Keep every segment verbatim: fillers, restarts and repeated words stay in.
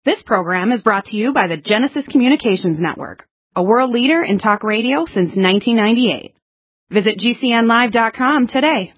This program is brought to you by the Genesis Communications Network, a world leader in talk radio since nineteen ninety-eight. Visit G C N live dot com today.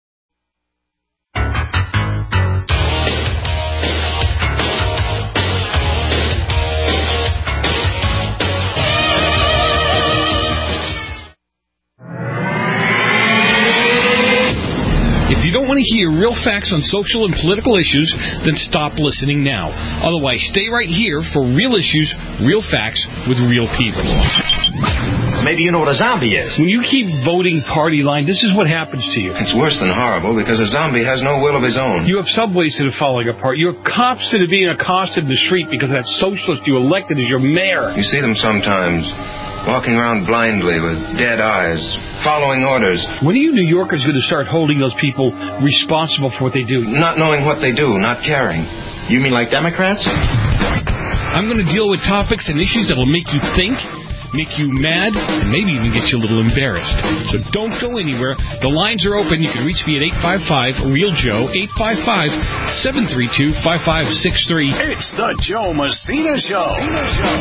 If you don't want to hear real facts on social and political issues, then stop listening now. Otherwise, stay right here for real issues, real facts, with real people. Maybe you know what a zombie is. When you keep voting party line, this is what happens to you. It's worse than horrible because a zombie has no will of his own. You have subways that are falling apart. You have cops that are being accosted in the street because that socialist you elected as your mayor. You see them sometimes, walking around blindly with dead eyes, following orders. When are you New Yorkers going to start holding those people responsible for what they do? Not knowing what they do, not caring. You mean like Democrats? I'm going to deal with topics and issues that will make you think, make you mad, and maybe even get you a little embarrassed. So don't go anywhere. The lines are open. You can reach me at eight five five, REAL Joe, eight five five, seven three two, five five six three. It's the Joe Messina Show. Messina Show.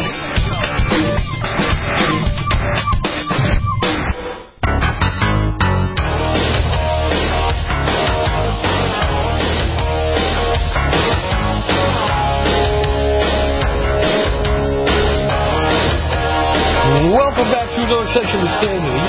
Welcome back to another session with Sandy.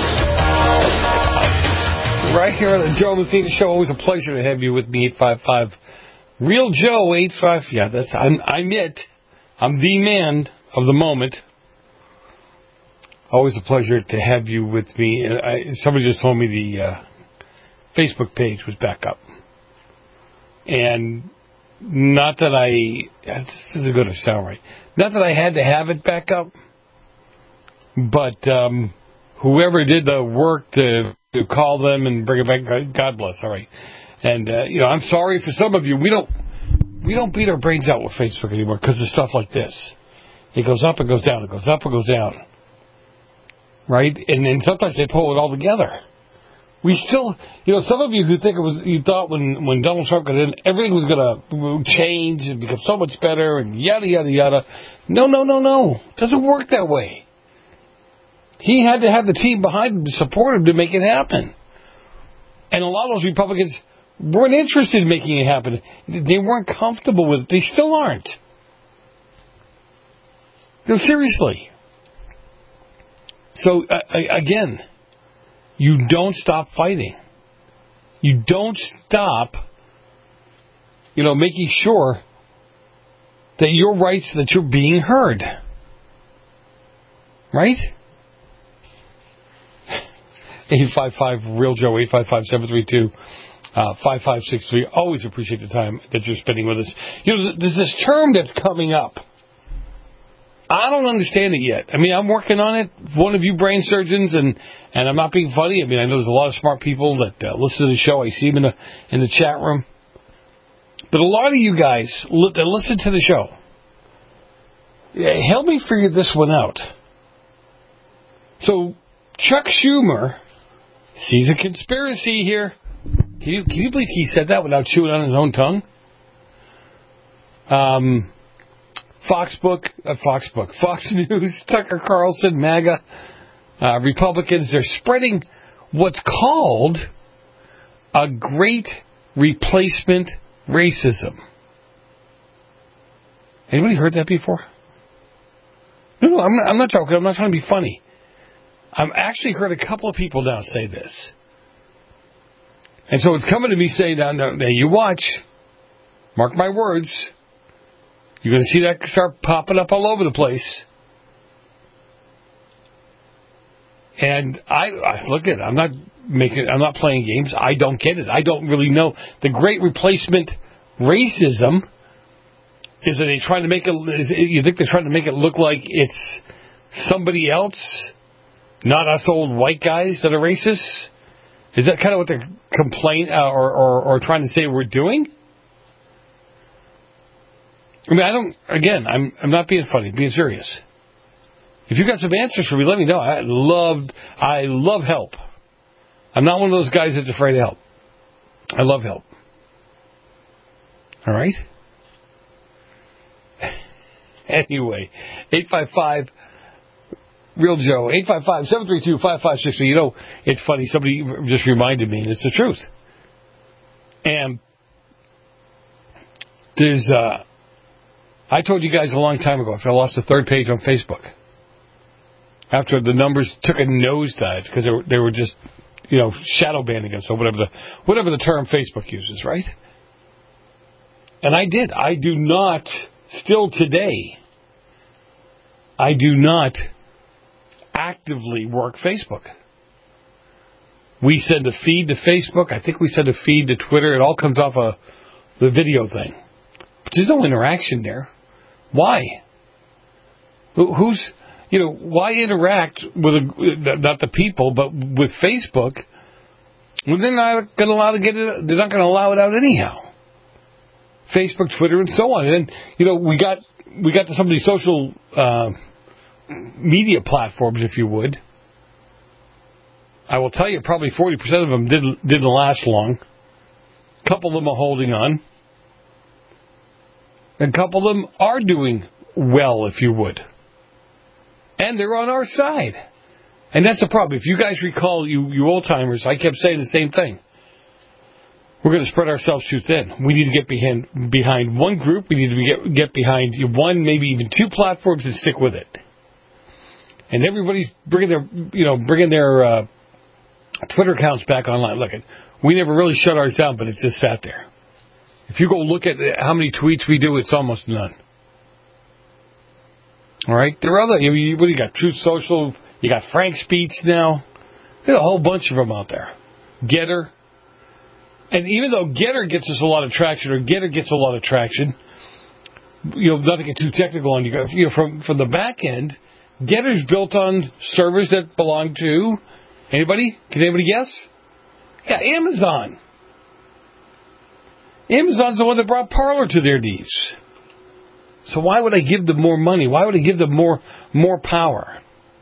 Right here on the Joe Messina Show. Always a pleasure to have you with me. eight five five, REAL Joe, eight five. Yeah, that's I'm, I'm it. I'm the man of the moment. Always a pleasure to have you with me. I, somebody just told me the uh, Facebook page was back up. And not that I... This isn't going to sound right. Not that I had to have it back up. But um, whoever did the work to, to call them and bring it back, God bless. All right. And, uh, you know, I'm sorry for some of you. We don't we don't beat our brains out with Facebook anymore because of stuff like this. It goes up, it goes down. It goes up, it goes down. Right? And then sometimes they pull it all together. We still, you know, some of you who think it was, you thought when, when Donald Trump got in, everything was going to change and become so much better and yada, yada, yada. No, no, no, no. It doesn't work that way. He had to have the team behind him to support him to make it happen. And a lot of those Republicans weren't interested in making it happen. They weren't comfortable with it. They still aren't. No, seriously. So, uh, again, you don't stop fighting. You don't stop, you know, making sure that your rights, that you're being heard. Right? eight five five, REAL Joe, eight five five, seven three two, five five six three. Always appreciate the time that you're spending with us. You know, there's this term that's coming up. I don't understand it yet. I mean, I'm working on it. One of you brain surgeons, and, and I'm not being funny. I mean, I know there's a lot of smart people that uh, listen to the show. I see them in the, in the chat room. But a lot of you guys li- that listen to the show, yeah, help me figure this one out. So, Chuck Schumer sees a conspiracy here. Can you, can you believe he said that without chewing on his own tongue? Um, Fox Book, uh, Fox Book, Fox News, Tucker Carlson, MAGA, uh, Republicans, they're spreading what's called a great replacement racism. Anybody heard that before? No, no, I'm not, I'm not joking. I'm not trying to be funny. I've actually heard a couple of people now say this. And so it's coming to me saying, now, now, now you watch, mark my words, you're going to see that start popping up all over the place. And I, I look at it, I'm not making, I'm not playing games. I don't get it. I don't really know. The great replacement racism is that they trying to make it, is it, you think they're trying to make it look like it's somebody else? Not us old white guys that are racist? Is that kind of what they're complaining uh, or, or, or trying to say we're doing? I mean, I don't, again, I'm I'm not being funny, I'm being serious. If you got some answers for me, let me know. I love, I love help. I'm not one of those guys that's afraid of help. I love help. All right? Anyway, eight five five Real Joe, eight five five, seven three two, five five six three. You know, it's funny, somebody just reminded me, and it's the truth. And there's, uh, I told you guys a long time ago, I lost the third page on Facebook. After the numbers took a nosedive, because they were, they were just, you know, shadow banning us, or whatever the, whatever the term Facebook uses, right? And I did. I do not, still today, I do not actively work Facebook. We send a feed to Facebook. I think we send a feed to Twitter. It all comes off of the video thing. But there's no interaction there. Why? Who's, you know, why interact with, a, not the people, but with Facebook when they're not going to allow to get it, they're not going to allow it out anyhow. Facebook, Twitter, and so on. And then, you know, we got, we got to some of these social, uh, media platforms, if you would. I will tell you, probably forty percent of them didn't, didn't last long. A couple of them are holding on. A couple of them are doing well, if you would. And they're on our side. And that's the problem. If you guys recall, you, you old-timers, I kept saying the same thing. We're going to spread ourselves too thin. We need to get behind, behind one group. We need to get, get behind one, maybe even two platforms and stick with it. And everybody's bringing their, you know, bringing their uh, Twitter accounts back online. Look, we never really shut ours down, but it just sat there. If you go look at how many tweets we do, it's almost none. All right, there are other. You, you, what do you got? Truth Social. You got Frank Speech now. There's a whole bunch of them out there. Getter. And even though Getter gets us a lot of traction, or Getter gets a lot of traction, you know, not to get too technical on you guys, you know, from from the back end. Getter's built on servers that belong to anybody? Can anybody guess? Yeah, Amazon. Amazon's the one that brought Parler to their knees. So why would I give them more money? Why would I give them more more power?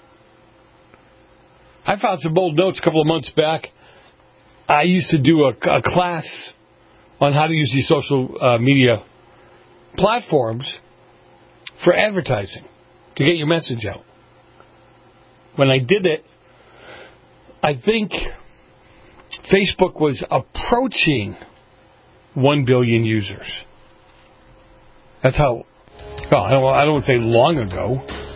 I found some old notes a couple of months back. I used to do a, a class on how to use these social uh, media platforms for advertising, to get your message out. When I did it, I think Facebook was approaching one billion users. That's how, well, I don't, I don't want to say long ago,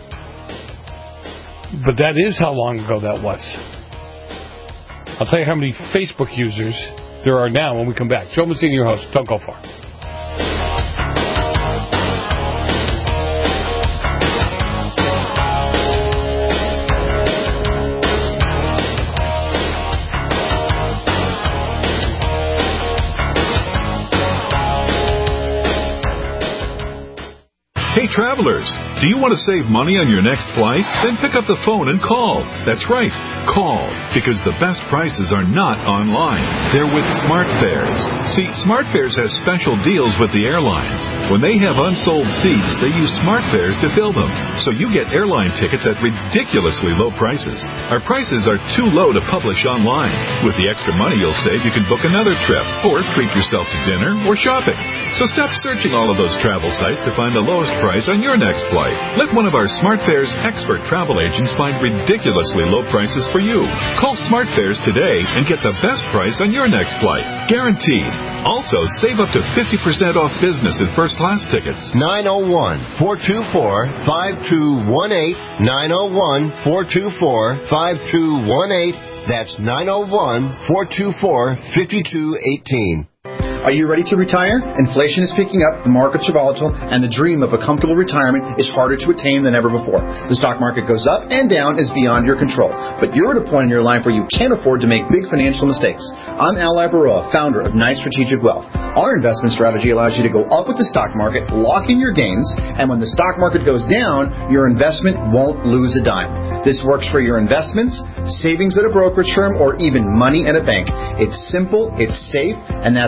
but that is how long ago that was. I'll tell you how many Facebook users there are now when we come back. Joe Messina, your host. Don't go far. Hey, travelers, do you want to save money on your next flight? Then pick up the phone and call. That's right, call, because the best prices are not online. They're with SmartFares. See, SmartFares has special deals with the airlines. When they have unsold seats, they use SmartFares to fill them. So you get airline tickets at ridiculously low prices. Our prices are too low to publish online. With the extra money you'll save, you can book another trip, or treat yourself to dinner or shopping. So stop searching all of those travel sites to find the lowest price on your next flight. Let one of our SmartFares expert travel agents find ridiculously low prices for you. Call SmartFares today and get the best price on your next flight. Guaranteed. Also, save up to fifty percent off business and first class tickets. nine oh one, four two four, five two one eight. nine oh one, four two four, five two one eight. That's nine oh one, four two four, five two one eight. Are you ready to retire? Inflation is picking up, the markets are volatile, and the dream of a comfortable retirement is harder to attain than ever before. The stock market goes up and down is beyond your control, but you're at a point in your life where you can't afford to make big financial mistakes. I'm Al Labaroa, founder of Knight Strategic Wealth. Our investment strategy allows you to go up with the stock market, lock in your gains, and when the stock market goes down, your investment won't lose a dime. This works for your investments, savings at a brokerage firm, or even money in a bank. It's simple, it's safe, and that's why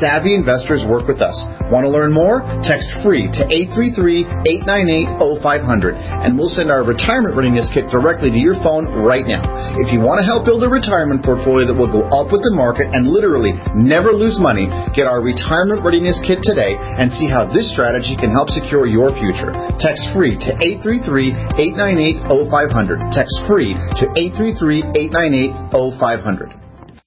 savvy investors work with us. Want to learn more? Text FREE to eight three three, eight nine eight, zero five zero zero, and we'll send our retirement readiness kit directly to your phone right now. If you want to help build a retirement portfolio that will go up with the market and literally never lose money, get our retirement readiness kit today and see how this strategy can help secure your future. Text FREE to eight three three, eight nine eight, zero five zero zero. Text FREE to eight three three, eight nine eight, zero five zero zero.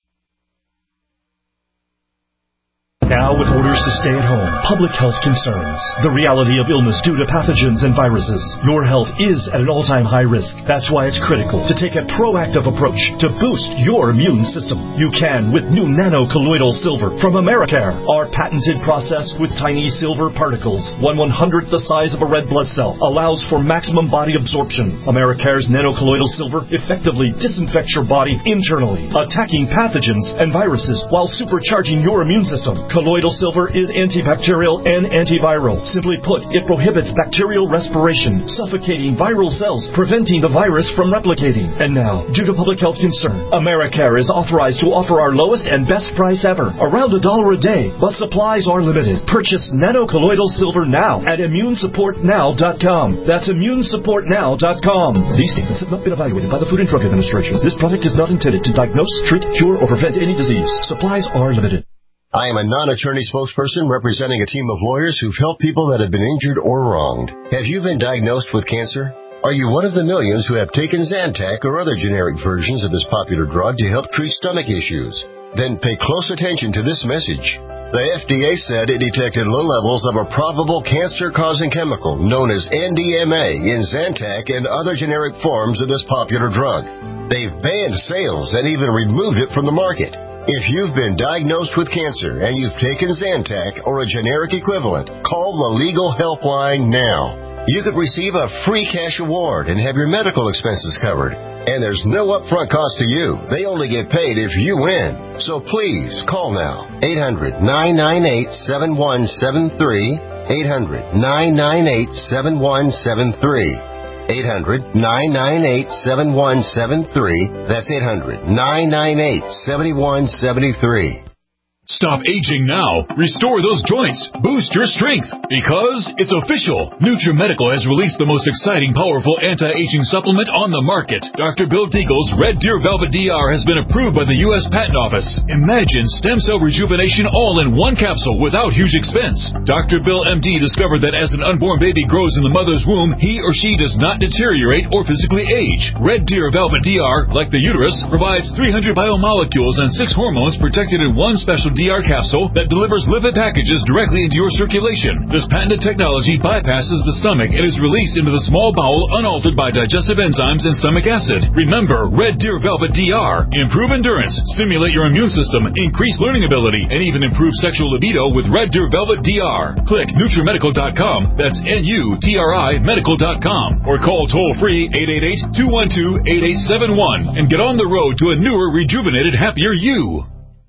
Now with orders to stay at home, public health concerns, the reality of illness due to pathogens and viruses, your health is at an all-time high risk. That's why it's critical to take a proactive approach to boost your immune system. You can with new nano-colloidal silver from Americare. Our patented process with tiny silver particles, one one-hundredth the size of a red blood cell, allows for maximum body absorption. Americare's nano-colloidal silver effectively disinfects your body internally, attacking pathogens and viruses while supercharging your immune system. Colloidal silver is antibacterial and antiviral. Simply put, it prohibits bacterial respiration, suffocating viral cells, preventing the virus from replicating. And now, due to public health concern, Americare is authorized to offer our lowest and best price ever, around a dollar a day, but supplies are limited. Purchase nano-colloidal silver now at immune support now dot com. That's immune support now dot com. These statements have not been evaluated by the Food and Drug Administration. This product is not intended to diagnose, treat, cure, or prevent any disease. Supplies are limited. I am a non-attorney spokesperson representing a team of lawyers who've helped people that have been injured or wronged. Have you been diagnosed with cancer? Are you one of the millions who have taken Zantac or other generic versions of this popular drug to help treat stomach issues? Then pay close attention to this message. The F D A said it detected low levels of a probable cancer-causing chemical known as N D M A in Zantac and other generic forms of this popular drug. They've banned sales and even removed it from the market. If you've been diagnosed with cancer and you've taken Zantac or a generic equivalent, call the Legal Helpline now. You could receive a free cash award and have your medical expenses covered. And there's no upfront cost to you. They only get paid if you win. So please, call now. eight hundred, nine nine eight, seven one seven three. eight hundred, nine nine eight, seven one seven three. eight hundred, nine nine eight, seven one seven three. That's eight hundred, nine nine eight, seven one seven three. Stop aging now. Restore those joints. Boost your strength. Because it's official. NutriMedical has released the most exciting, powerful anti-aging supplement on the market. Doctor Bill Deagle's Red Deer Velvet D R has been approved by the U S Patent Office. Imagine stem cell rejuvenation all in one capsule without huge expense. Doctor Bill M D discovered that as an unborn baby grows in the mother's womb, he or she does not deteriorate or physically age. Red Deer Velvet D R, like the uterus, provides three hundred biomolecules and six hormones protected in one special D R capsule that delivers lipid packages directly into your circulation. This patented technology bypasses the stomach and is released into the small bowel unaltered by digestive enzymes and stomach acid. Remember, Red Deer Velvet D R. Improve endurance, stimulate your immune system, increase learning ability, and even improve sexual libido with Red Deer Velvet D R. Click NutriMedical dot com. That's N U T R I medical dot com. Or call toll-free eight eight eight, two one two, eight eight seven one and get on the road to a newer, rejuvenated, happier you.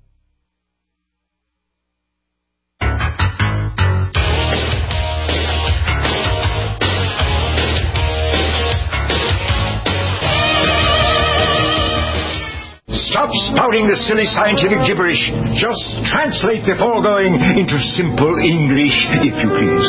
Stop spouting the silly scientific gibberish. Just translate the foregoing into simple English, if you please.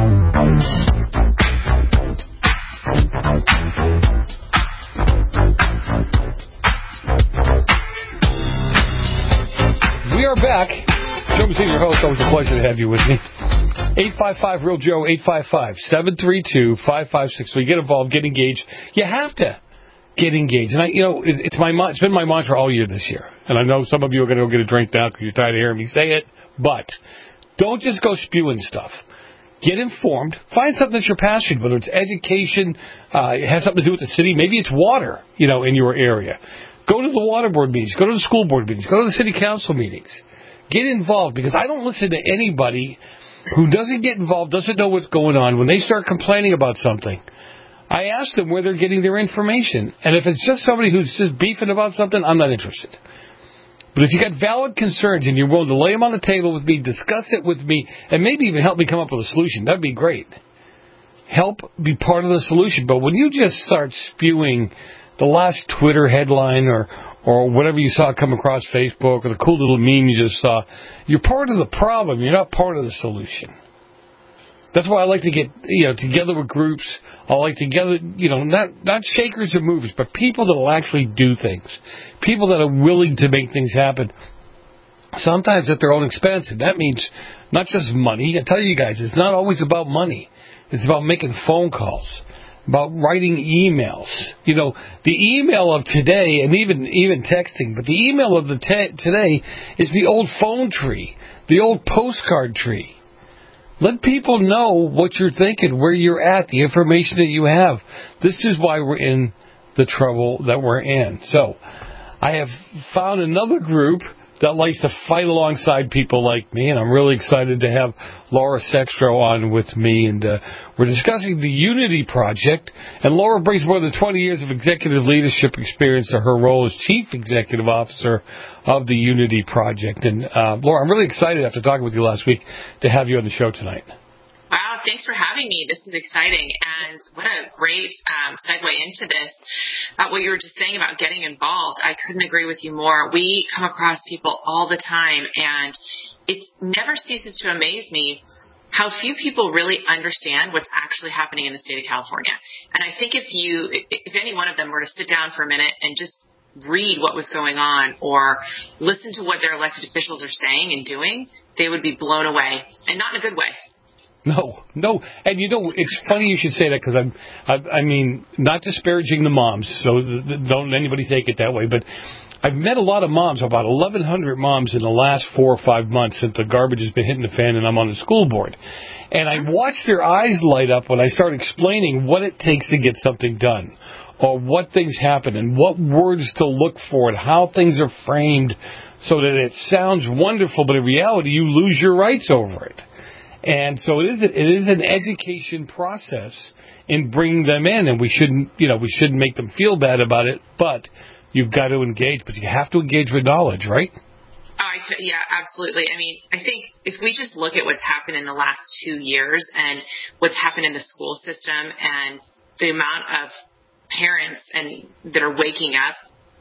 We are back. Joe Messina, your host. Always a pleasure to have you with me. eight five five, real Joe, eight five five, seven three two, five five six three. Get involved, get engaged. You have to get engaged. And, I, you know, it, it's my it's been my mantra all year this year. And I know some of you are going to go get a drink now because you're tired of hearing me say it. But don't just go spewing stuff. Get informed. Find something that you're passionate, whether it's education, uh, it has something to do with the city. Maybe it's water, you know, in your area. Go to the water board meetings. Go to the school board meetings. Go to the city council meetings. Get involved, because I don't listen to anybody who doesn't get involved, doesn't know what's going on. When they start complaining about something, I ask them where they're getting their information. And if it's just somebody who's just beefing about something, I'm not interested. But if you got valid concerns and you're willing to lay them on the table with me, discuss it with me, and maybe even help me come up with a solution, that'd be great. Help be part of the solution. But when you just start spewing the last Twitter headline or or whatever you saw come across Facebook or the cool little meme you just saw, you're part of the problem. You're not part of the solution. That's why I like to get, you know, together with groups. I like to together, you know, not not shakers or movers, but people that will actually do things. People that are willing to make things happen. Sometimes at their own expense, and that means not just money. I tell you guys, it's not always about money. It's about making phone calls, about writing emails. You know, the email of today, and even even texting, but the email of the te- today is the old phone tree, the old postcard tree. Let people know what you're thinking, where you're at, the information that you have. This is why we're in the trouble that we're in. So, I have found another group that likes to fight alongside people like me, and I'm really excited to have Laura Sextro on with me, and uh, we're discussing the Unity Project, and Laura brings more than twenty years of executive leadership experience to her role as Chief Executive Officer of the Unity Project. And uh, Laura, I'm really excited after talking with you last week to have you on the show tonight. Wow, thanks for having me. This is exciting, and what a great um, segue into this. Uh, what you were just saying about getting involved, I couldn't agree with you more. We come across people all the time, and it never ceases to amaze me how few people really understand what's actually happening in the state of California. And I think if you, if any one of them were to sit down for a minute and just read what was going on or listen to what their elected officials are saying and doing, they would be blown away, and not in a good way. No, no, and you know, it's funny you should say that because I'm, I, I mean, not disparaging the moms, so don't anybody take it that way, but I've met a lot of moms, about eleven hundred moms in the last four or five months since the garbage has been hitting the fan and I'm on the school board. And I watch their eyes light up when I start explaining what it takes to get something done, or what things happen, and what words to look for, and how things are framed so that it sounds wonderful, but in reality you lose your rights over it. And so it is it is an education process in bringing them in, and we shouldn't you know we shouldn't make them feel bad about it. But you've got to engage, but you have to engage with knowledge, right? Oh, I, yeah, absolutely. I mean, I think if we just look at what's happened in the last two years and what's happened in the school system and the amount of parents and that are waking up.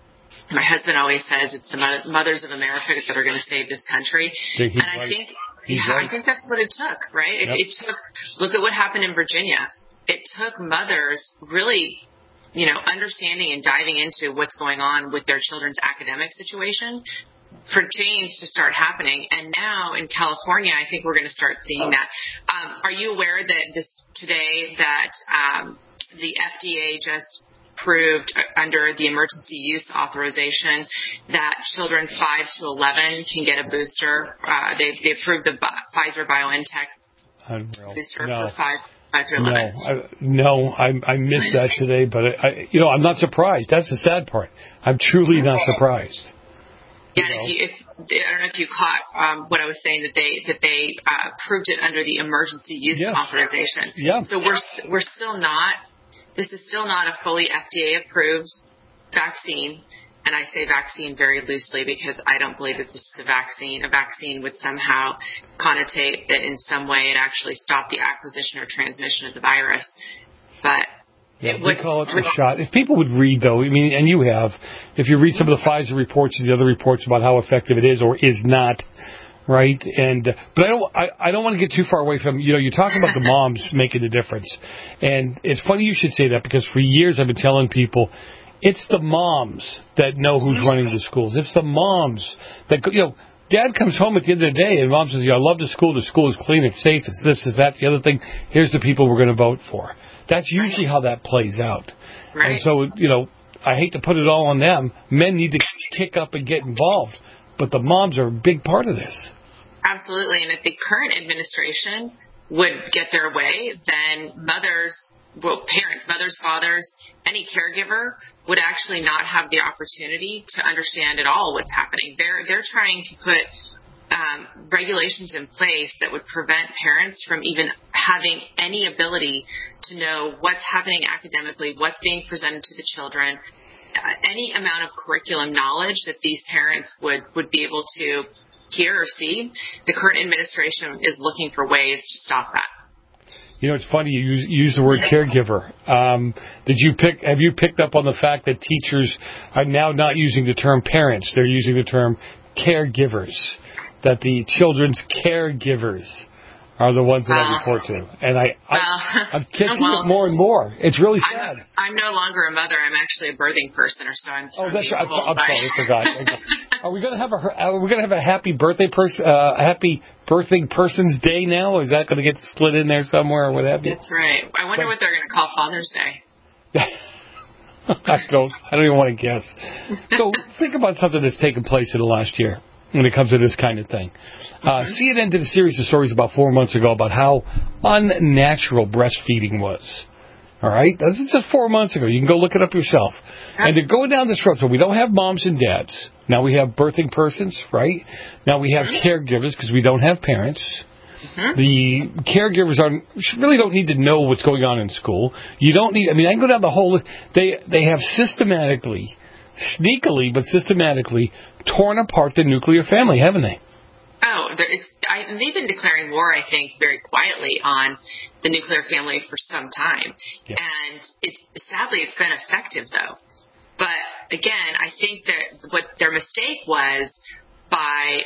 My husband always says it's the mothers of America that are going to save this country, and I think. He's yeah, right. I think that's what it took, right? It, yep. it took, look at what happened in Virginia. It took mothers really, you know, understanding and diving into what's going on with their children's academic situation for change to start happening. And now in California, I think we're going to start seeing that. Um, are you aware that this today that um, the F D A just approved under the emergency use authorization that children five to eleven can get a booster? Uh, they, they approved the Pfizer BioNTech Unreal. booster no. for five, five to eleven. No, I, no, I, I missed that today, but I, I, you know, I'm not surprised. That's the sad part. I'm truly not surprised. Yeah, and if you, if, I don't know if you caught um, what I was saying, that they that they uh, approved it under the emergency use yes. authorization. Yeah. So we're we're still not. This is still not a fully F D A approved vaccine, and I say vaccine very loosely because I don't believe that this is a vaccine. A vaccine would somehow connotate that in some way it actually stopped the acquisition or transmission of the virus. But yeah, it we would call it a shot. If people would read, though, I mean, and you have, if you read some of the Pfizer reports and the other reports about how effective it is or is not. Right, and but I don't. I, I don't want to get too far away from. You know, you're talking about the moms making the difference, and it's funny you should say that because for years I've been telling people, it's the moms that know who's running the schools. It's the moms that you know. Dad comes home at the end of the day and mom says, "Yeah, I love the school. The school is clean. It's safe. It's this, it's that, the other thing. Here's the people we're going to vote for." That's usually how that plays out. Right. And so you know, I hate to put it all on them. Men need to kick up and get involved. But the moms are a big part of this. Absolutely. And if the current administration would get their way, then mothers, well, parents, mothers, fathers, any caregiver would actually not have the opportunity to understand at all what's happening. They're, they're trying to put um, regulations in place that would prevent parents from even having any ability to know what's happening academically, what's being presented to the children. Uh, any amount of curriculum knowledge that these parents would, would be able to hear or see, the current administration is looking for ways to stop that. You know, it's funny you use, you use the word caregiver. Um, did you pick? Have you picked up on the fact that teachers are now not using the term parents? They're using the term caregivers. That the children's caregivers are the ones that well, I report to, and I, I well, I'm catching well, it more and more. It's really sad. I'm, I'm no longer a mother. I'm actually a birthing person, or so I'm. Oh, that's right. I'm, I'm by. sorry, I forgot. Are we gonna have a Are we gonna have a happy birthday person? Uh, a happy birthing person's day now? Is that gonna get slid in there somewhere or what have you? That's right. I wonder but, what they're gonna call Father's Day. I don't. I don't even want to guess. So think about something that's taken place in the last year when it comes to this kind of thing. Uh, C N N did a series of stories about four months ago about how unnatural breastfeeding was. All right? This is just four months ago. You can go look it up yourself. And they're going down this road. So we don't have moms and dads. Now we have birthing persons, right? Now we have caregivers because we don't have parents. Mm-hmm. The caregivers are really don't need to know what's going on in school. You don't need, I mean, I can go down the whole list. They, they have systematically, sneakily, but systematically torn apart the nuclear family, haven't they? Oh, it's, I, they've been declaring war, I think, very quietly on the nuclear family for some time. Yeah. And it's, sadly, it's been effective, though. But, again, I think that what their mistake was by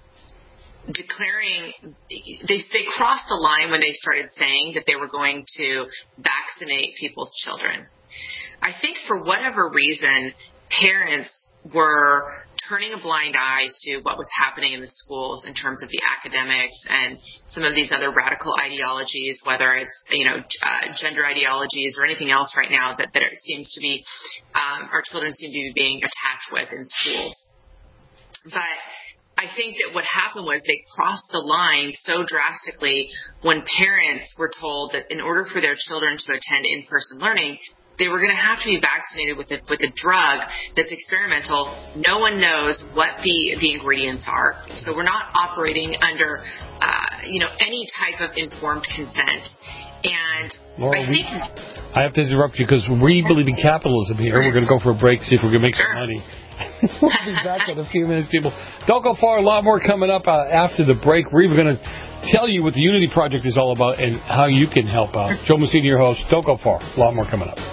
declaring they, they crossed the line when they started saying that they were going to vaccinate people's children. I think for whatever reason, parents were turning a blind eye to what was happening in the schools in terms of the academics and some of these other radical ideologies, whether it's, you know, uh, gender ideologies or anything else right now that, that it seems to be, um, our children seem to be being attacked with in schools. But I think that what happened was they crossed the line so drastically when parents were told that in order for their children to attend in-person learning, they were going to have to be vaccinated with a, with a drug that's experimental. No one knows what the, the ingredients are. So we're not operating under, uh, you know, any type of informed consent. And Laura, I think... We, I have to interrupt you because we believe in capitalism here. We're going to go for a break, see if we're going to make sure. some money. We'll be back in a few minutes, people. Don't go far. A lot more coming up uh, after the break. We're even going to tell you what the Unity Project is all about and how you can help out. Joe Messina, your host. Don't go far. A lot more coming up.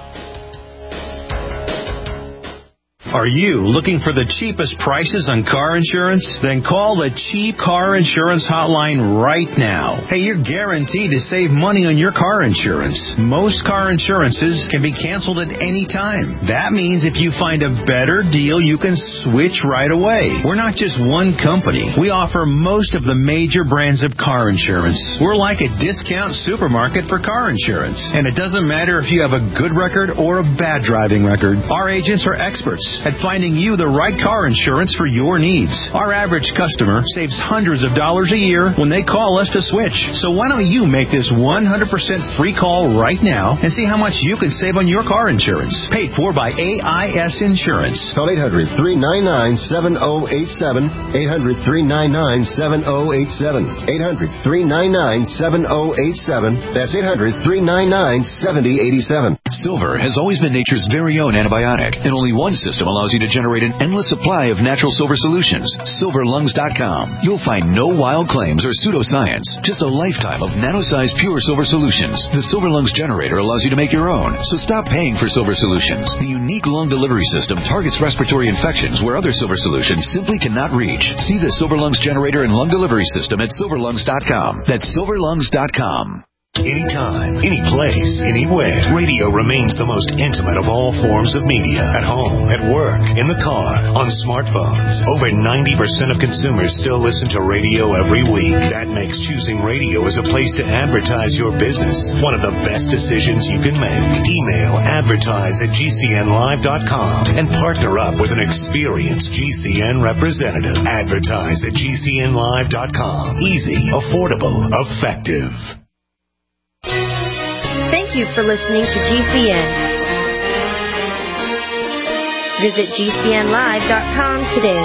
Are you looking for the cheapest prices on car insurance? Then call the Cheap Car Insurance Hotline right now. Hey, you're guaranteed to save money on your car insurance. Most car insurances can be canceled at any time. That means if you find a better deal, you can switch right away. We're not just one company. We offer most of the major brands of car insurance. We're like a discount supermarket for car insurance. And it doesn't matter if you have a good record or a bad driving record. Our agents are experts at finding you the right car insurance for your needs. Our average customer saves hundreds of dollars a year when they call us to switch. So why don't you make this one hundred percent free call right now and see how much you can save on your car insurance. Paid for by A I S Insurance. Call eight hundred, three nine nine, seven oh eight seven. eight hundred, three nine nine, seven oh eight seven. eight hundred, three nine nine, seven oh eight seven. That's eight hundred, three nine nine, seven oh eight seven. Silver has always been nature's very own antibiotic, and only one system allows you to generate an endless supply of natural silver solutions. silver lungs dot com. You'll find no wild claims or pseudoscience, just a lifetime of nano-sized pure silver solutions. The Silver Lungs generator allows you to make your own, so stop paying for silver solutions. The unique lung delivery system targets respiratory infections where other silver solutions simply cannot reach. See the Silver Lungs generator and lung delivery system at silver lungs dot com. That's silver lungs dot com. Anytime, any place, anywhere, radio remains the most intimate of all forms of media. At home, at work, in the car, on smartphones. Over ninety percent of consumers still listen to radio every week. That makes choosing radio as a place to advertise your business one of the best decisions you can make. Email advertise at G C N live dot com and partner up with an experienced G C N representative. Advertise at G C N live dot com. Easy, affordable, effective. Thank you for listening to G C N. Visit G C N live dot com today.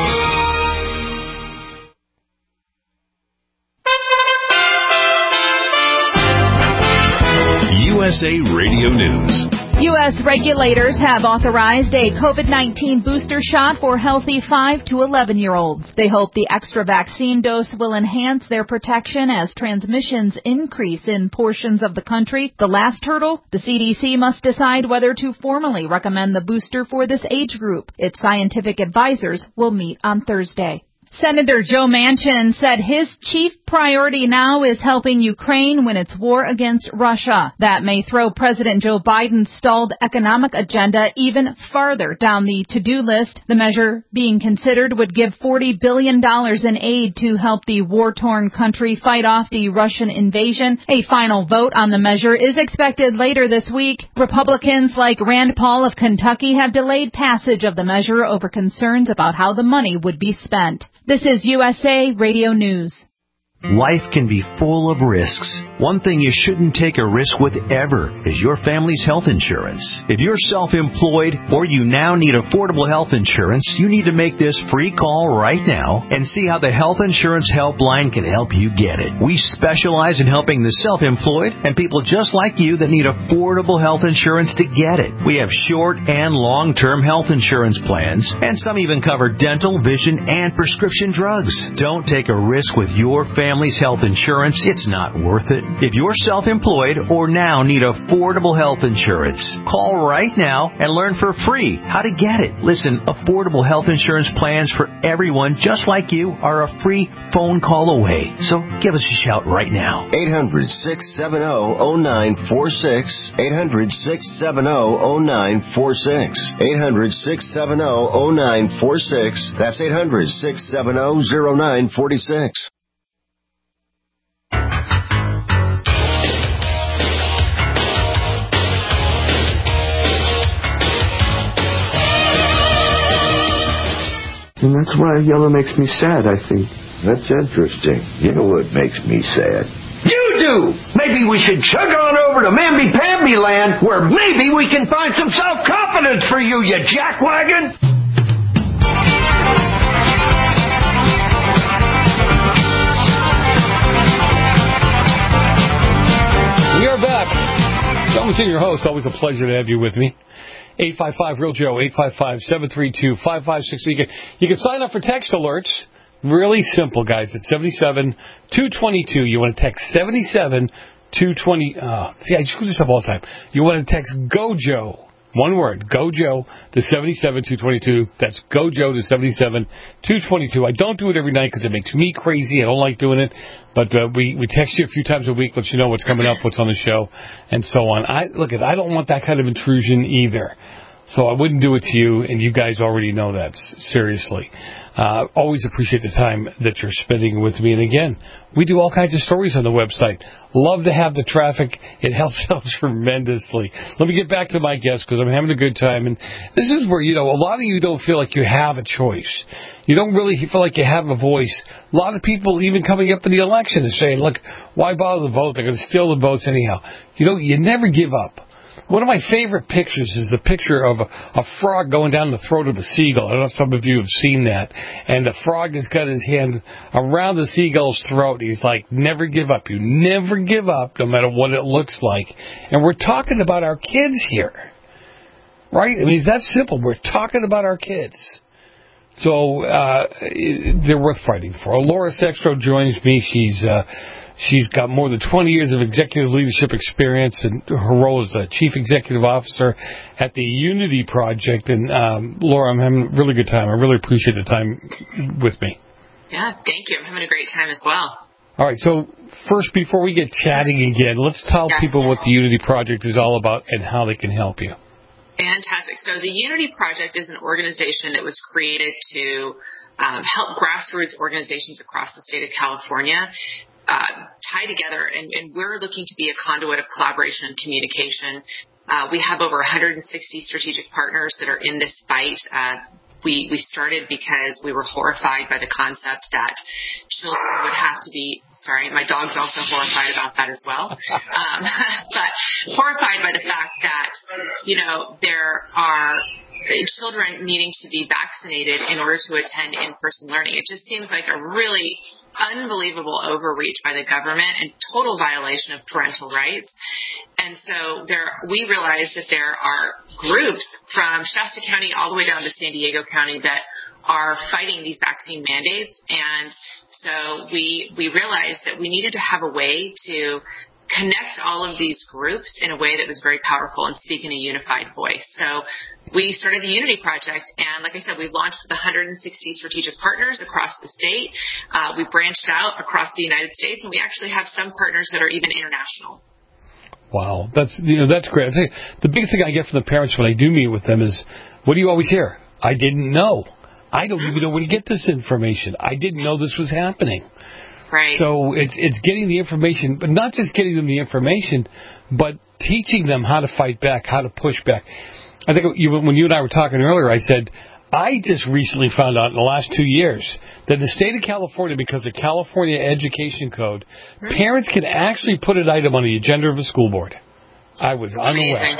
U S A Radio News. U S regulators have authorized a COVID nineteen booster shot for healthy five to eleven-year-olds. They hope the extra vaccine dose will enhance their protection as transmissions increase in portions of the country. The last hurdle, the C D C must decide whether to formally recommend the booster for this age group. Its scientific advisors will meet on Thursday. Senator Joe Manchin said his chief priority now is helping Ukraine win its war against Russia. That may throw President Joe Biden's stalled economic agenda even farther down the to-do list. The measure being considered would give forty billion dollars in aid to help the war-torn country fight off the Russian invasion. A final vote on the measure is expected later this week. Republicans like Rand Paul of Kentucky have delayed passage of the measure over concerns about how the money would be spent. This is U S A Radio News. Life can be full of risks. One thing you shouldn't take a risk with ever is your family's health insurance. If you're self-employed or you now need affordable health insurance, you need to make this free call right now and see how the Health Insurance Helpline can help you get it. We specialize in helping the self-employed and people just like you that need affordable health insurance to get it. We have short and long-term health insurance plans, and some even cover dental, vision, and prescription drugs. Don't take a risk with your family. Family's health insurance, it's not worth it. If you're self-employed or now need affordable health insurance, call right now and learn for free how to get it. Listen, affordable health insurance plans for everyone just like you are a free phone call away. So give us a shout right now. eight hundred, six seven zero, zero nine four six. eight hundred, six seven zero, zero nine four six. eight hundred, six seven zero, zero nine four six. That's eight hundred, six seven zero, zero nine four six. And that's why yellow makes me sad, I think. That's interesting. You know what makes me sad? You do! Maybe we should chug on over to Mamby-Pamby land where maybe we can find some self-confidence for you, you jackwagon! We are back. John Messina, your host. Always a pleasure to have you with me. eight five five, real Joe, eight five five, seven three two, five five six three. You can, you can sign up for text alerts. Really simple, guys. It's seventy-seven two twenty-two. You want to text seventy-seven two twenty. Uh, see, I screw this up all the time. You want to text GOJO. One word, GOJO to seventy-seven two twenty-two. That's GOJO to seventy-seven two twenty-two. I don't do it every night because it makes me crazy. I don't like doing it. But uh, we, we text you a few times a week, let you know what's coming up, what's on the show, and so on. I Look, I don't want that kind of intrusion either. So I wouldn't do it to you, and you guys already know that, seriously. Uh, always appreciate the time that you're spending with me. And again, we do all kinds of stories on the website. Love to have the traffic. It helps out tremendously. Let me get back to my guest because I'm having a good time. And this is where, you know, a lot of you don't feel like you have a choice. You don't really feel like you have a voice. A lot of people even coming up in the election is saying, look, why bother to vote? They're going to steal the votes anyhow. You know, you never give up. One of my favorite pictures is a picture of a, a frog going down the throat of a seagull. I don't know if some of you have seen that. And the frog has got his hand around the seagull's throat. He's like, never give up. You never give up, no matter what it looks like. And we're talking about our kids here. Right? I mean, it's that simple. We're talking about our kids. So uh, they're worth fighting for. Laura Sextro joins me. She's... Uh, She's got more than twenty years of executive leadership experience, and her role as the Chief Executive Officer at the Unity Project. And, um, Laura, I'm having a really good time. I really appreciate the time with me. Yeah, thank you. I'm having a great time as well. All right, so first, before we get chatting again, let's tell yeah. people what the Unity Project is all about and how they can help you. Fantastic. So the Unity Project is an organization that was created to um, help grassroots organizations across the state of California Uh, tie together, and, and we're looking to be a conduit of collaboration and communication. Uh, we have over one hundred sixty strategic partners that are in this fight. Uh, we, we started because we were horrified by the concept that children would have to be, sorry, my dog's also horrified about that as well, um, but horrified by the fact that, you know, there are children needing to be vaccinated in order to attend in-person learning. It just seems like a really unbelievable overreach by the government and total violation of parental rights. And so there, we realized that there are groups from Shasta County all the way down to San Diego County that are fighting these vaccine mandates. And so we we realized that we needed to have a way to connect all of these groups in a way that was very powerful and speak in a unified voice. So we started the Unity Project, and like I said, we've launched with one hundred sixty strategic partners across the state. Uh, we branched out across the United States, and we actually have some partners that are even international. Wow, that's you know that's great. I think the big thing I get from the parents when I do meet with them is, what do you always hear? I didn't know. I don't even know where to get this information. I didn't know this was happening. Right. So it's it's getting the information, but not just getting them the information, but teaching them how to fight back, how to push back. I think you, when you and I were talking earlier, I said, I just recently found out in the last two years that the state of California, because of California Education Code, mm-hmm. parents can actually put an item on the agenda of a school board. I was unaware.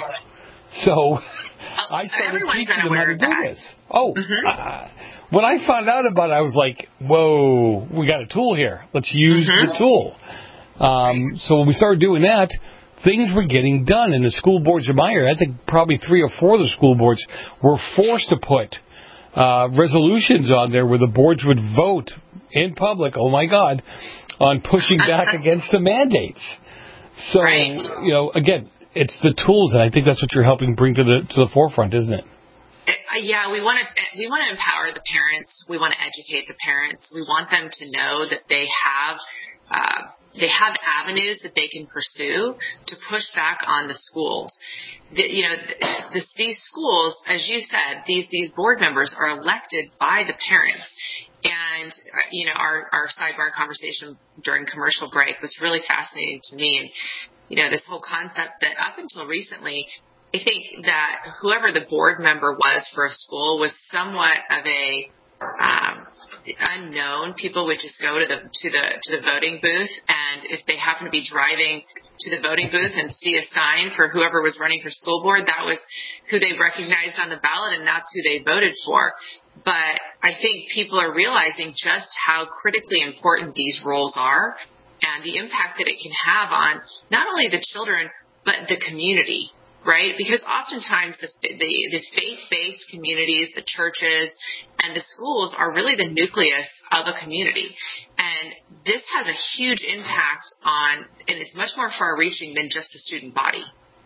So I started teaching them how to do this. Oh, mm-hmm. uh, when I found out about it, I was like, whoa, we got a tool here. Let's use mm-hmm. the tool. Um, so when we started doing that, things were getting done. And the school boards in my area, I think probably three or four of the school boards were forced to put uh, resolutions on there where the boards would vote in public, oh my God, on pushing back against the mandates. So, right. you know, again, it's the tools, and I think that's what you're helping bring to the to the forefront, isn't it? Uh, yeah, we want to we want to empower the parents. We want to educate the parents. We want them to know that they have uh, they have avenues that they can pursue to push back on the schools. The, you know, the, the, these schools, as you said, these these board members are elected by the parents. And, you know, our, our sidebar conversation during commercial break was really fascinating to me. And, you know, this whole concept that up until recently, I think that whoever the board member was for a school was somewhat of a um, unknown. People would just go to the to the to the voting booth, and if they happen to be driving to the voting booth and see a sign for whoever was running for school board, that was who they recognized on the ballot, and that's who they voted for. But I think people are realizing just how critically important these roles are and the impact that it can have on not only the children, but the community, right? Because oftentimes the, the, the faith-based communities, the churches, and the schools are really the nucleus of a community. And this has a huge impact on, and it's much more far-reaching than just the student body.